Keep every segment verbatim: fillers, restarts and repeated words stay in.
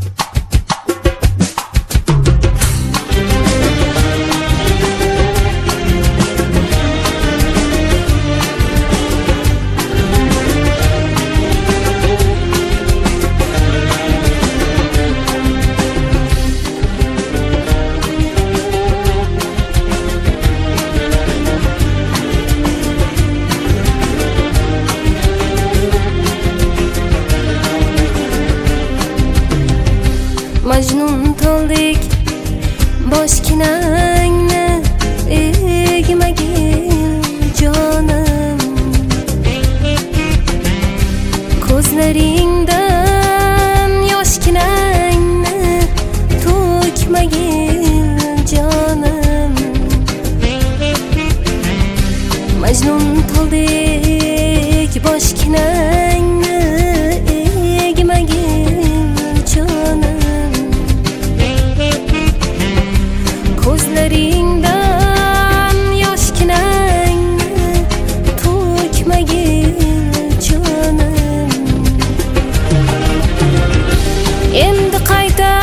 Majnun to'ldik boshkinangni egmagin jonim, ko'zlaringdan yoshkinangni to'kmagin jonim. Majnun to'ldik boshkinangni egmagin jonim, ko'zlaringdan yoshkinangni to'kmagin jonim. Endi qayta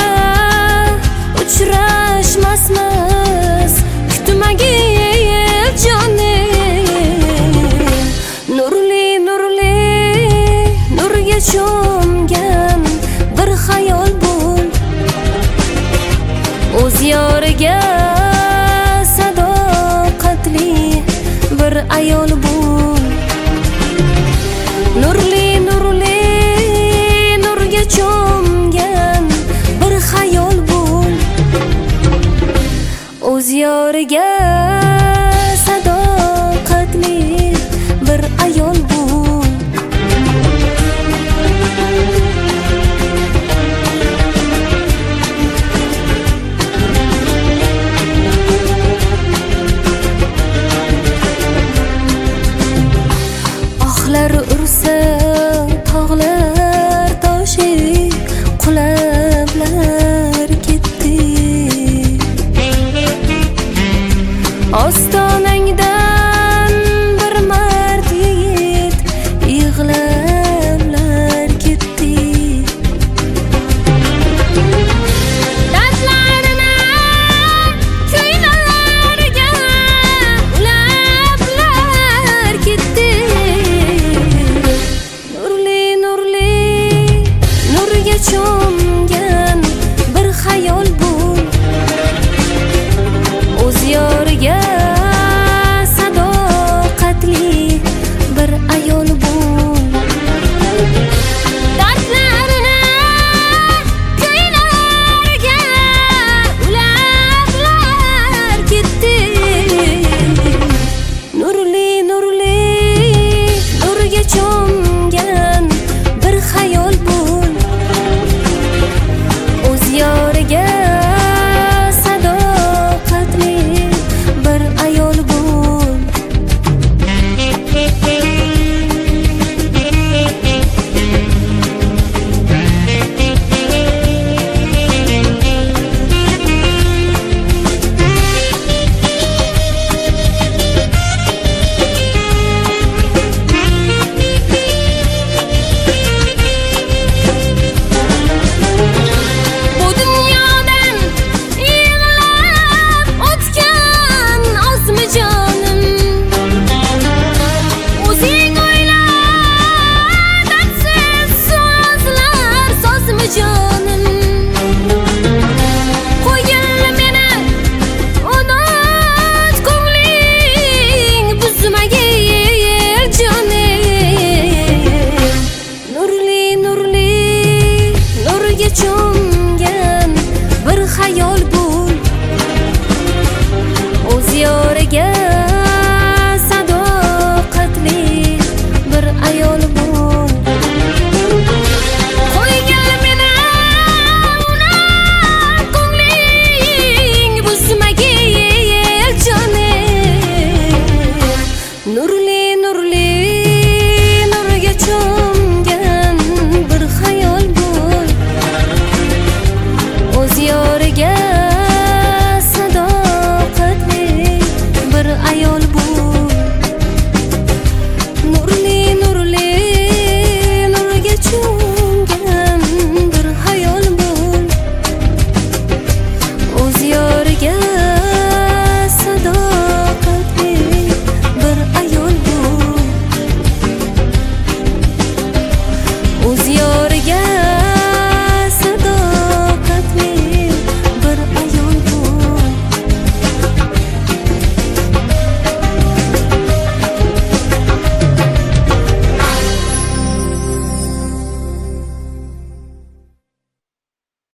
uchrashmasmiz, kutmagin jonim. Nurli nurli nurga cho'mgan bir xayol bo'l, o'z yoriga sadoqatli bir ayol bo'l. Nurli nurli nurga cho'mgan bir xayol bo'l, o'z yoriga sadoqatli bir ayol bo'l. Ohlar ursa tog'lar toshib qulablar ketdi, ostonangdan bir mard yigit yig'lablar ketdi. Dardlarini ko'ylarga ulablar ketdi. Nurli nurli nurga cho'mgan bir xayol bo'l, o'z yoriga sadoqatli bir ayol bo'l. Dardlarini ko'ylarga ulablar ketdi. Nurli nurli nurga cho'mgan bir xayol bo'l, o'z yoriga sadoqatli bir ayol bo'l. Bu dunyodan yig'lab o'tgan ozmi jonim, o'zing o'yla dardsiz so'zlar sozmi jonim. Qo'ygin meni unut, ko'ngling buzmagin jonim. Nurli nurli nurga cho'm